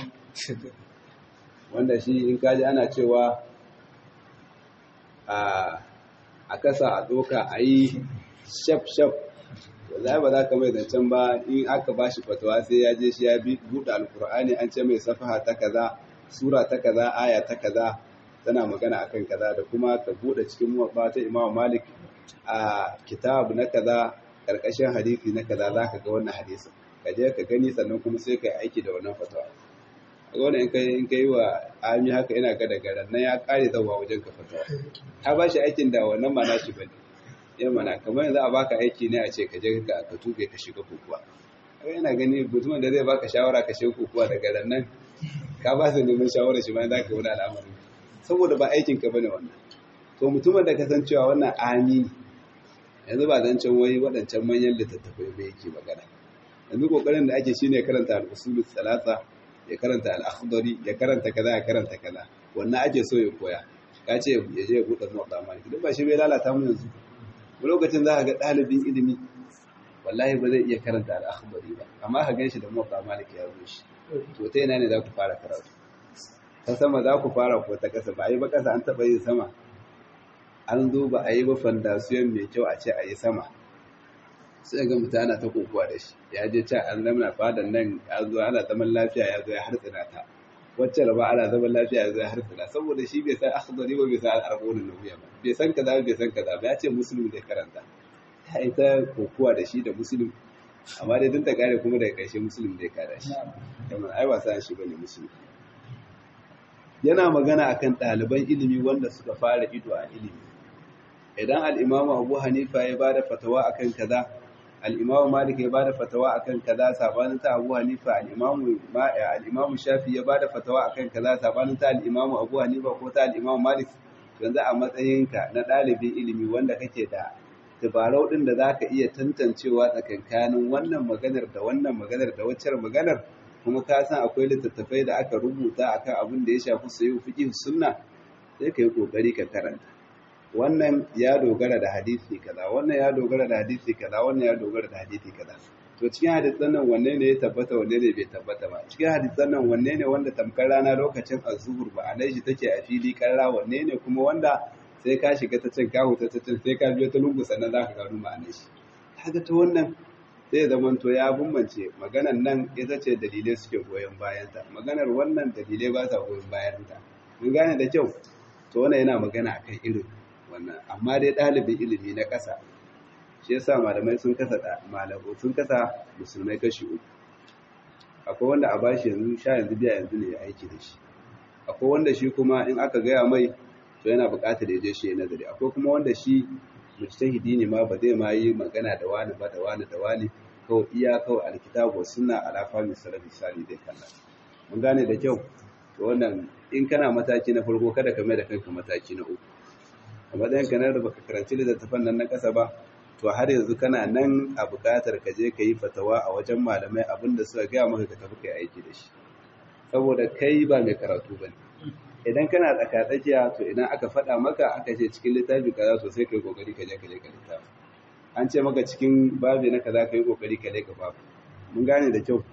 wanda shi in kaji ana cewa a kasa a doka a yi shaf wallahi ba za ka mai zancen ba in aka ba shi fatawa sai ya je shi ya buɗe alkur'ani an ce mai safaha ta kaza sura ta kaza aya ta kaza tana magana akan kaza da kuma ka buɗe cikin muwatta ta Imam Malik a kitab na kaza karkashin hadisi na kaza zaka ga wannan hadisin ka je ka gani sannan kuma sai ka yi aiki da wannan fatawa kaga wannan in kai wa ami haka ina ga daga nan ya kare zawa wajen ka fatawa ka ba shi aikin da wannan ma nashi bane mana kamar yanzu a baka aiki ne a ce ka je ka tuke ka shiga kokuwa kai ina gani mutumin da zai baka shawara ka shiga kokuwa daga nan ka ba su neman shawara shi ma za ka wani al'amari saboda ba aikin ka bane wannan to mutumin da ka san cewa wannan ami yanzu ba zan can wai waɗancan manyan littattafai ba yake magana yanzu kokarin da ake shine karanta al-usulul salasa ya karanta al-akhdari ya karanta kaza ya karanta kaza wannan ake so ya koya ka ce ya je ya buɗe muwatta malik duk ba shi bai lalata mu yanzu lokacin za ka ga ɗalibin ilimi wallahi ba zai iya karanta al-akhbari ba amma ka ganshi da muwatta malik ya zo shi to ta ina ne za ku fara karatu ta sama za ku fara ko ta ƙasa ba a yi ba ƙasa an taɓa yin sama an zo ba a yi ba fandasiyon mai kyau a ce a yi sama sai ga mutum ana ta kokowa da shi ya je can an zama fadan nan ya zo ana zaman lafiya ya zo ya hartsina ta wacce da ba ana zaman lafiya ya zo ya hartsina saboda shi bai san akhdari ba bai san al-arba'un nawiya ba bai san kaza bai san kaza ba ya ce muslim da karanta ta ita kokowa da shi da muslim amma dai duk da kare kuma daga ƙarshe muslim da ya kada shi kamar ai wasa shi bane muslim yana magana akan ɗaliban ilimi wanda suka fara ido a ilimi idan al-imamu Abu Hanifa ya bada fatawa akan kaza al-imamu Malik ya bada fatawa akan kaza sabanin ta Abu Hanifa al-imamu Shafi ya bada fatawa akan kaza sabanin ta al-imamu Abu Hanifa ko ta al-imamu Malik yanzu a matsayinka na ɗalibin ilimi wanda kake da dabarau din da zaka iya tantancewa tsakankanin wannan maganar da waccar maganar kuma ka san akwai littattafai da aka rubuta akan abin da ya shafi sayo fiqh sunna sai ka yi kokari ka karanta wannan ya dogara da hadisi kaza wannan ya dogara da hadisi kaza wannan ya dogara da hadisi kaza to cikin hadisan nan wanne ne ya tabbata wanne ne bai tabbata ba cikin hadisan nan wanne ne wanda tamkar rana lokacin azhur ba alai shi take a fili karra wanne ne kuma wanda sai ka shiga ta cin ka huta ta cin sai ka biyo ta lungu sannan zaka gano ma'anar shi kaga ta wannan sai zaman to ya bambance maganar nan ita ce dalilai suke goyon bayan ta maganar wannan dalilai ba sa goyon bayan ta mun gane da kyau to wannan yana magana akan irin wannan amma dai ɗalibin ilimi na ƙasa shi yasa malamai sun kasa musulmai kashi uku akwai wanda a bashi yanzu yanzu biya yanzu ne ya aiki da shi akwai wanda shi kuma in aka gaya mai to yana buƙatar ya je shi ya nazari akwai kuma wanda shi mujtahidi ne ma ba zai ma yi magana da wani ba da wani kawai alkitabu wa sunna ala fahmi salafi sali dai kalla mun gane da kyau to wannan in kana mataki na farko kada ka mai da kanka mataki na uku a matsayin ka na da baka karanci littattafan nan na ƙasa ba to har yanzu kana nan a buƙatar ka je ka yi fatawa a wajen malamai abinda suka gaya maka ka tafi kai aiki da shi saboda kai ba mai karatu bane idan kana tsakatsakiya to idan aka faɗa maka aka ce cikin littafi kaza to sai kai kokari ka je ka littafi an ce maka cikin babi na kaza kai kokari ka leka babu mun gane da kyau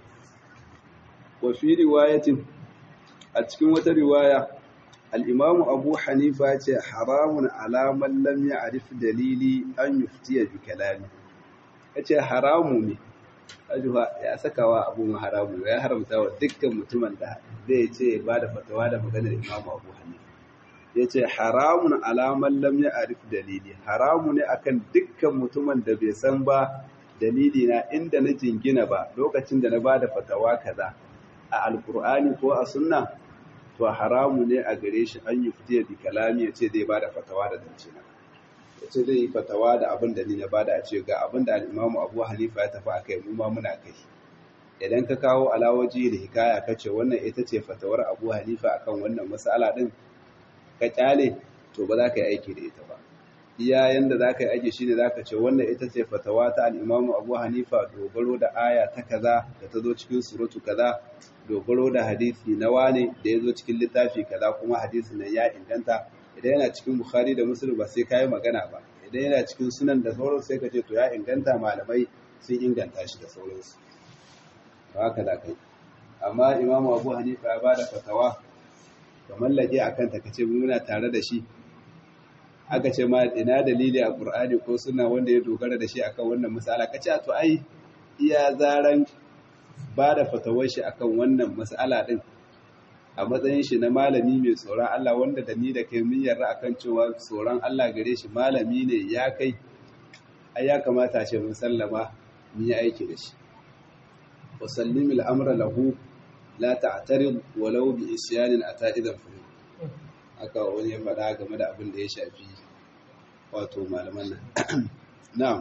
wa fi riwayatin a cikin wata riwaya al-imamu Abu Hanifa ce haramun ala man lam ya'rif dalili an yuftiya bi kalami yace haramu ne ajuha ya sakawa abu haramu ya haramta wa dukkan mutumin da zai ce ba da fatawa da maganar imamu Abu Hanifa yace haramun ala man lam ya'rif dalili haramu ne akan dukkan mutumin da bai san ba dalili na inda na jingina ba lokacin da na ba da fatawa kaza a alqur'ani ko a sunna to haramu ne a gare shi an yi fitiya bi kalami ya ce zai ba da fatawa da zance na ya ce zai yi fatawa da abin da ni na ba da a ce ga abin da al'imamu Abu Hanifa ya tafi a kai mu ma muna kai idan ka kawo alawaji da hikaya ka ce wannan ita ce fatawar Abu Hanifa akan wannan mas'ala din ka kyale to ba za ka yi aiki da ita ba iya yanda za ka yi aiki shine za ka ce wannan ita ce fatawa ta al'imamu Abu Hanifa dogaro da aya ta kaza da ta zo cikin suratu kaza dogaro da hadisi na wane da ya zo cikin littafi kaza kuma hadisi nan ya inganta idan yana cikin Bukhari da Muslim ba sai kai magana ba idan yana cikin sunan da sauran sai ka ce to ya inganta malamai sun inganta shi da sauransu to haka da kai amma Imam Abu Hanifa ya bada fatawa ka mallake akan ta kace muna tare da shi aka ce ma ina dalili a Qur'ani ko sunna wanda ya dogara da shi akan wannan mas'ala kace to ai iya zaran ba da fatawar shi akan wannan mas'ala din a matsayin shi na malami mai tsoron Allah wanda da ni da kai mun yarda akan cewa tsoron Allah gare shi malami ne ya kai ai ya kamata ce mun sallama mun yi aiki da shi wa sallimil amra lahu la ta'tarid walau bi isyanin ata idan fuhu aka wani ya faɗa game da abin da ya shafi wato malaman nan na'am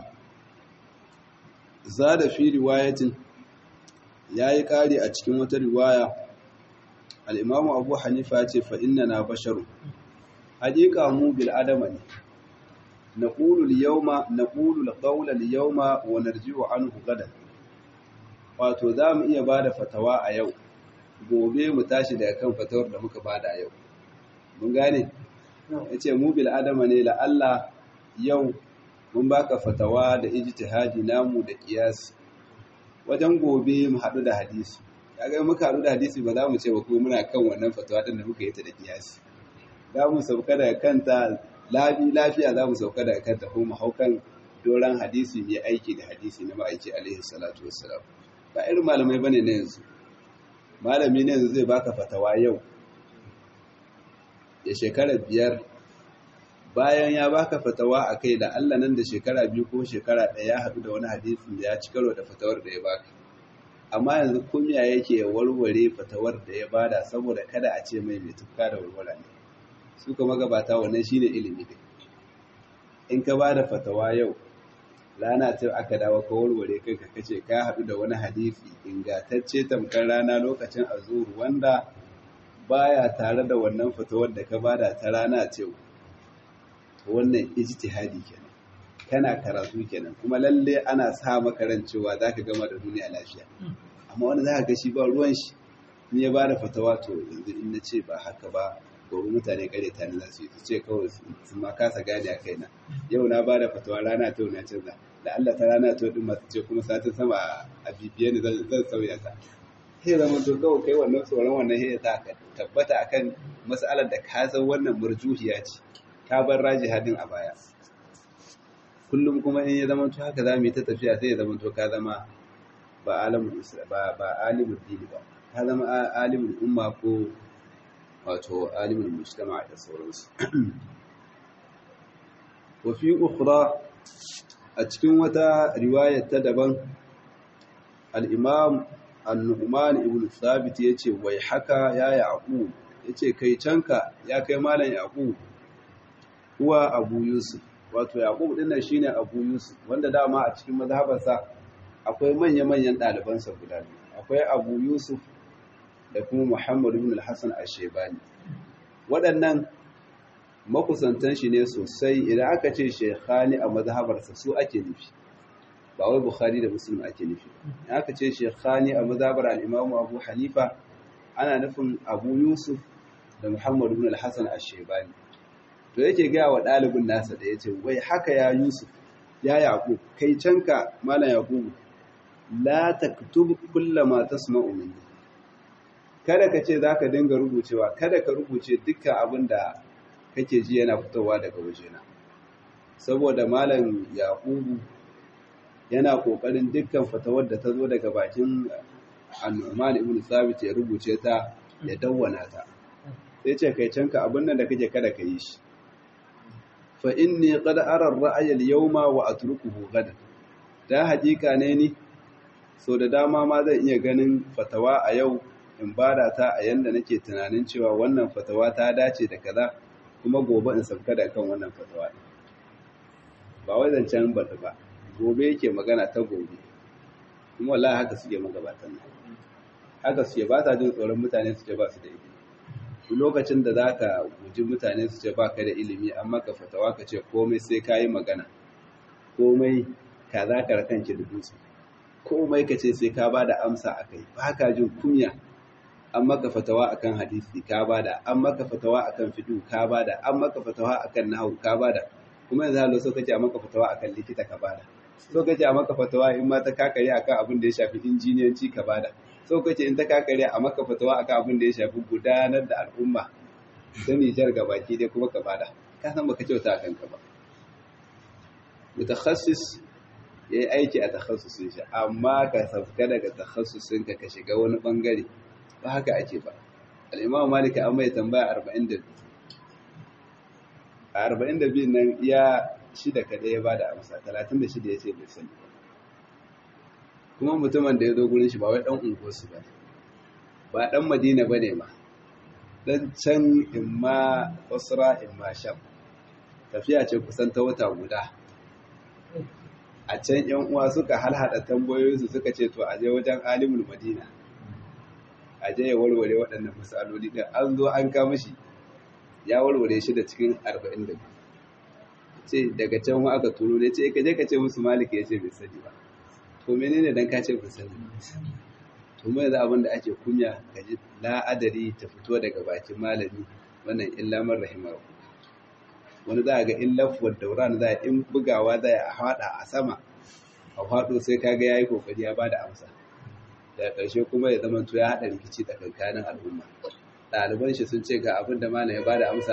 zada fi riwayatin ya yi ƙari a cikin wata riwaya al'imamu Abu Hanifa ce fa'inna na basharu haƙiƙa mu bil'adama ne na ƙulul ƙaunar yauma wa narjiwa an hugadan wato za mu iya ba da fatawa a yau gobe mu tashi daga kan fatawar da muka ba da yau mun gane ya ce mu bil'adama ne la'alla yau mun baka fatawa da ijtihadi namu da ƙiyasi wajen gobe mu haɗu da hadisi kaga muka haɗu da hadisi ba za mu ce ba ko muna kan wannan fatawa din da muka yi ta da kiyasi za mu sauka daga kanta lafiya za mu sauka daga kanta ko mu hau kan doran hadisi mai aiki da hadisi na ma'aiki alaihi salatu wassalam. Ba irin malamai bane na yanzu. Malami ne yanzu zai baka fatawa yau ya shekara 5 bayan ya baka fatawa akai da Allah nan da shekara 2 ko shekara 1 ya haɗu da wani hadisin da ya ci karo da fatawar da ya baka. Amma yanzu kunya yake warware fatawar da ya bada saboda kada a ce mai tufka da warwara ne. Su kuma gabata wannan shine ilimi din. In ka bada fatawa yau rana ta aka dawo ka warware kai ka kace ka haɗu da wani hadisi ingantacce tamkar rana lokacin azur wanda baya tare da wannan fatawar da ka bada ta rana ce, wannan ijtihadi kenan, kana karatu kenan, kuma lalle ana sa maka ran cewa zaka gama da duniya lafiya. Amma wanda zaka ga shi ba ruwan shi, ni ya bada fatawa to yanzu in na ce ba haka ba gobe mutane kare ta ne za su yi su ce kawai su ma kasa gane a kaina. Yau na bada fatawa rana ta na canza, da Allah ta rana ta din masu ce kuma satin sama a bibiye ne zan sauya ta. Sai zama to kawai kai wannan tsoron wannan sai ta tabbata akan mas'alar da ka san wannan murjuhiya ce, ka bar rajihadin a baya. Kullum kuma in ya zama to haka za mu yi ta tafiya sai ya zama to ka zama ba alimul dini ba, ka zama alimul umma ko wato alimul mujtama da sauransu. Wa fi ukhra, a cikin wata riwayar ta daban, al-imam an-nu'man ibn thabit yace wai haka ya yaqub, yace kai canka ya kai malam yaqub, huwa abu yusuf. Wato yaqub din nan shine abu yusuf, wanda dama a cikin mazhabarsa akwai manya-manyan ɗalibansa guda biyu, akwai abu yusuf da kuma Muhammad ibn al-Hassan al-Shaybani. Waɗannan makusantan shi ne sosai. Idan aka ce shekhani a mazhabarsa su ake nufi, ba wai Bukhari da Muslim ake nufi. Idan aka ce shekhani a mazhabar al-Imam Abu Hanifa ana nufin Abu Yusuf da Muhammad ibn al-Hassan al-Shaybani. To yake ga wa ɗalibin nasa da yace wai haka ya Yusuf ya Yaqub, kai canka malam Yaqub, la taktub kullama tasma'u minni. Kada ka ce za ka dinga rubucewa, kada ka rubuce dukkan abin da kake ji yana fitowa daga wajena. Saboda malam Yaqubu yana kokarin dukkan fatawar da ta zo daga bakin An-Nu'man ibn Thabit ya rubuce ta, ya dawwana ta. Sai ce kai canka abin nan da kake kada ka yi shi. Fa inni qad ara ar-ra'ya al-yawma wa atrukuhu gadan. Da hakika ne ni so da dama ma zan iya ganin fatawa a yau in bada ta a yanda nake tunanin cewa wannan fatawa ta dace da kaza, kuma gobe in sauka da kan wannan fatawa. Ba wai zancen baɗi ba, gobe yake magana ta gobe. Kuma wallahi haka suke magabatan nan, haka suke, ba ta jin tsoron mutane su ce ba su da ilimi. Duk lokacin da za ka guji mutane su ce ba ka da ilimi, amma ka fatawa ka ce komai sai ka yi magana, komai ka za ka rakanki da dutse, komai ka ce sai ka ba da amsa a kai, ba ka jin kunya. An maka fatawa akan hadisi ka bada, an maka fatawa akan fiqh ka bada, an maka fatawa akan nahwu ka bada, kuma yanzu hallo so kace a maka fatawa akan likita ka bada, so kace a maka fatawa in ma ta kakare akan abin da ya shafi injiniyanci ka bada, so kace in ta kakare a maka fatawa akan abin da ya shafi gudanar da al'umma ta Nijar gabaki dai kuma ka bada. Ka san baka kyauta akan ka ba. Mutakhassis yayi aiki a takhassusin shi, amma ka sauka daga takhassusin ka shiga wani bangare, ba haka ake ba. Al-Imam Malik an mai tambaya 42. A 42 nan iya shida kada ya bada amsa, 36 yace bai sani ba. Kuma mutumin da ya zo gurin shi ba wai dan unguwar su bane, ba dan Madina bane ma, dan can imma Basra imma Sham. Tafiya ce kusan ta wata guda. A can ƴan uwa suka halhada tambayoyinsu suka ce to aje wajen alimul Madina, aje ya warware waɗannan misaloli din. An zo an kama shi ya warware shi da cikin 42. Ce daga can mu aka turo ne, ce ka je ka ce musu Malik ya ce bai sani ba. To menene dan ka ce bai sani? To mu yanzu abin da ake kunya kaji la'adari ta fito daga bakin malami, wannan illa man rahimahu. Wani za a ga in lafuwar dauran za a in bugawa za a haɗa a sama, a haɗo sai kaga ya yi ƙoƙari ya ba da amsa. Daga ƙarshe kuma ya zama ya haɗa rikici tsakankanin al'umma. Ɗaliban shi sun ce ga abin da malam ya ba da amsa,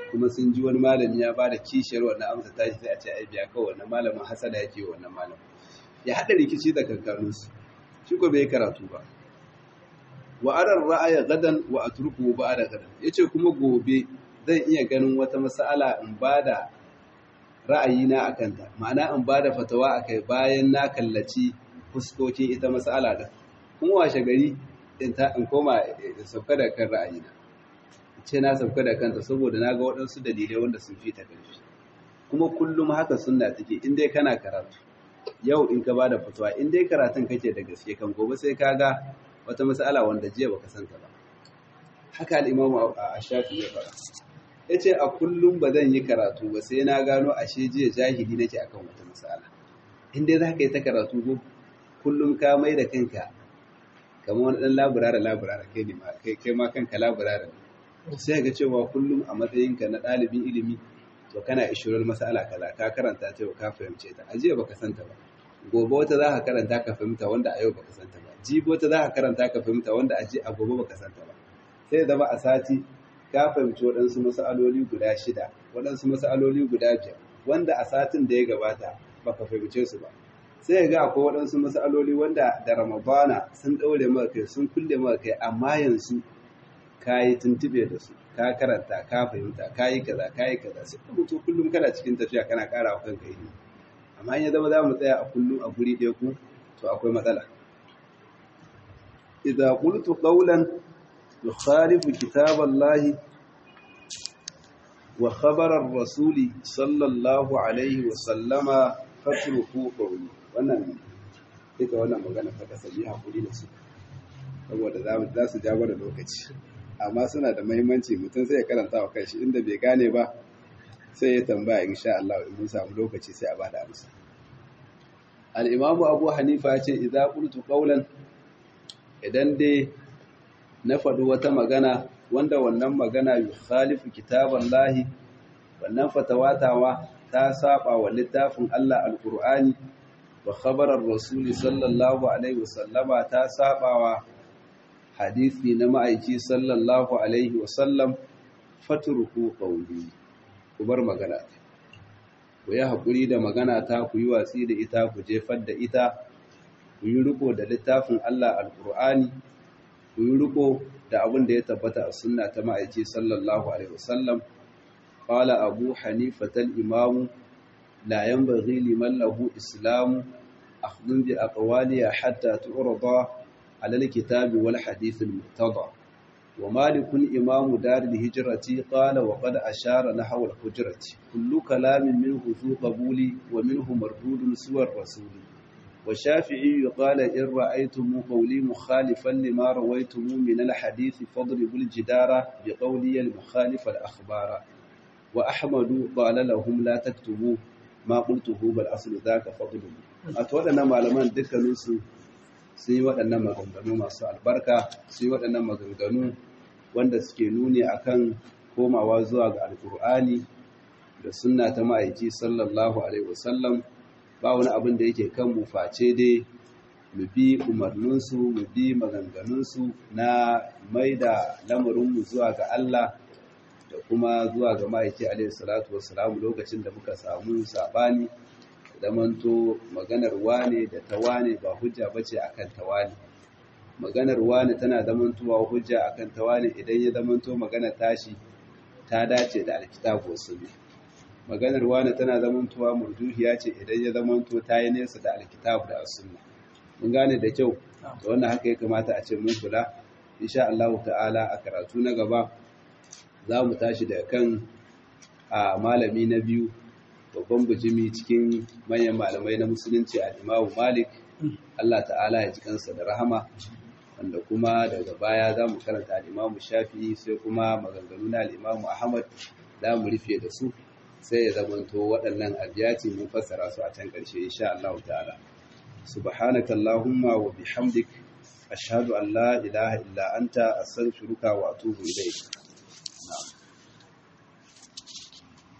kuma sun ji wani malami ya bada kishiyar wannan amsa tashi sai a ce ai biya kawai wannan malamin hasada yake wannan malamin ya hada rikici da kankanunsu shi ko bai karatu ba wa arar ra'aya gadan wa atruku ba'da gadan yace kuma gobe zan iya ganin wata mas'ala in bada ra'ayina akan ta ma'ana in bada fatawa akai bayan na kallaci fuskokin ita mas'ala da kuma washe gari in koma sauka da kan ra'ayina ce na sauka da kanta saboda na ga waɗansu dalilai wanda sun fi ta ƙarfi kuma kullum haka sunna take in dai kana karatu yau in ka bada fatawa in dai karatun kake da gaske kan gobe sai ka ga wata mas'ala wanda jiya baka santa ba haka al-Imam Ash-Shafi'i ya fara yace a kullum ba zan yi karatu ba sai na gano ashe jiya jahili nake akan wata mas'ala in dai zaka yi ta karatu ko kullum ka mai da kanka kamar wani dan laburare kai ma kanka laburare sai ga cewa kullum a matsayinka na ɗalibin ilimi to kana ishirar mas'ala kaza ka karanta ta yau ka fahimce ta ajiya baka santa ba gobe wata za ka karanta ka fahimta wanda a yau baka santa ba jibi wata za ka karanta ka fahimta wanda a gobe baka santa ba sai zama a sati ka fahimci waɗansu mas'aloli guda 6 waɗansu mas'aloli guda 5 wanda a satin da ya gabata baka fahimce su ba sai ga akwai waɗansu mas'aloli wanda da Ramadana sun ɗaure maka kai sun kulle maka kai amma yanzu ka yi tuntube da su ka karanta ka fahimta ka yi kaza sai ka mutu kullum kana cikin tafiya kana ƙara wa kanka ilimi amma in ya zama za mu tsaya a kullum a guri ɗaya ku to akwai matsala idza qultu qawlan yukhalifu kitaballahi wa khabara ar-rasuli sallallahu alaihi wa sallama fatruku qawli wannan duka wannan magana ta kasabi hakuri da su saboda za su jago da lokaci amma suna da muhimmanci mutum sai ya karanta wa kanshi inda bai gane ba sai ya tambaya insha Allah in mun samu lokaci sai a bada amsa al-Imam Abu Hanifa ya ce idza qultu qawlan idan dai na faɗi wata magana wanda wannan magana yukhalifu kitaballahi wannan fatawatawa ta saba wa littafin Allah al-Qur'ani wa khabarar rasuli sallallahu alaihi wasallama ta saba wa hadisi na ma'aiki sallallahu alaihi wasallam fatruku qawli ku bar magana ku yi hakuri da magana ta ku yi watsi da ita ku jefar da ita ku yi riko da littafin Allah alqur'ani ku yi riko da abin da ya tabbata a sunna ta ma'aiki sallallahu alaihi wasallam qala abu hanifa al-imam la yanbaghi liman lahu islam akhdhu bi aqwaliha hatta tu'rada على الكتاب والحديث المرتضى ومالك إمام دار الهجرة قال وقد أشار نحو الحجرة كل كلام منه ذو قبول ومنه مردود سوى الرسول والشافعي قال إن رأيتم قولي مخالفا لما رويتم من الحديث فاضربوا الجدار بقولي المخالف الأخبار وأحمد قال لهم لا تكتبوا ما قلته بل أصل ذاك فاضربوا أتولنا معلمان ذكر نسو sun yi waɗannan maganganu masu albarka sun yi waɗannan maganganu wanda suke nuni akan komawa zuwa ga alkur'ani da sunna ta ma'aiki sallallahu alaihi wasallam ba wani abin da yake kan mu face dai mu bi umarninsu mu bi maganganunsu na mai da lamarinmu zuwa ga Allah da kuma zuwa ga ma'aiki alaihi salatu wassalam lokacin da muka samu sabani zamanto maganar wane da ta wane ba hujja bace akan ta wane maganar wane tana zamantowa hujja akan ta wane idan ya zamanto maganar tashi ta dace da alkitabu sunna maganar wane tana zamantowa murjuhiya ce idan ya zamanto ta yi nesa da alkitabu da sunna mun gane da kyau to wannan haka ya kamata a ce mun kula insha Allah ta'ala a karatu na gaba za mu tashi da kan a malami na biyu babban bijimi cikin manyan malamai na musulunci al-Imam Malik Allah ta'ala ya ji kansa da rahama wanda kuma daga baya za mu karanta al-Imam Shafi'i sai kuma maganganu na al-Imam Ahmad za mu rufe da su sai ya zamanto waɗannan abiyati mun fassara su a can ƙarshe insha Allah ta'ala subhanaka allahumma wa bihamdik ashhadu an la ilaha illa anta astaghfiruka wa atubu ilayk